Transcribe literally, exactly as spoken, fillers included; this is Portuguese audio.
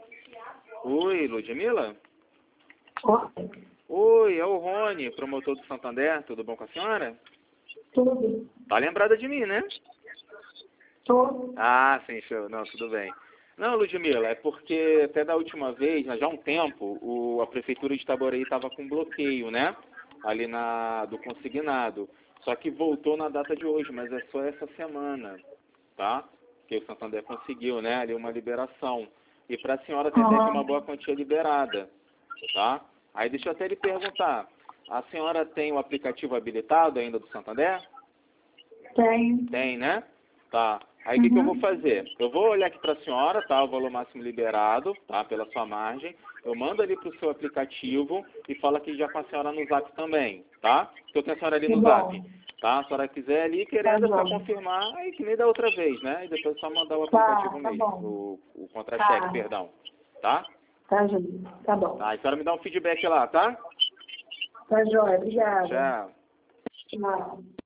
Oi, Ludmila? Oi. Oi, é o Rony, promotor do Santander. Tudo bom com a senhora? Tudo. Tá lembrada de mim, né? Tudo. Ah, sim, show. Não, tudo bem. Não, Ludmila, é porque até da última vez, já há um tempo, o, a Prefeitura de Itaboraí estava com bloqueio, né? Ali na, do consignado. Só que voltou na data de hoje, mas é só essa semana, tá? Que o Santander conseguiu, né? Ali uma liberação. E para a senhora tem até que uma boa quantia liberada, tá? Aí deixa eu até lhe perguntar, a senhora tem o aplicativo habilitado ainda do Santander? Tem. Tem, né? Tá. Aí o que, que eu vou fazer? Eu vou olhar aqui para a senhora, tá? O valor máximo liberado, tá? Pela sua margem. Eu mando ali para o seu aplicativo e falo aqui já com a senhora no Zap também, tá? Porque eu tenho a senhora ali Que no bom. Zap. Tá? A senhora quiser ali, querendo, é Tá só bom. confirmar, aí que nem da outra vez, né? E depois é só mandar o Tá, aplicativo tá mesmo, bom. o, o contra-cheque, Tá. perdão. Tá? Tá, Júlio. Tá bom. Tá, a senhora me dá um feedback lá, tá? Tá, Jóia. Obrigada. Tchau. Tchau.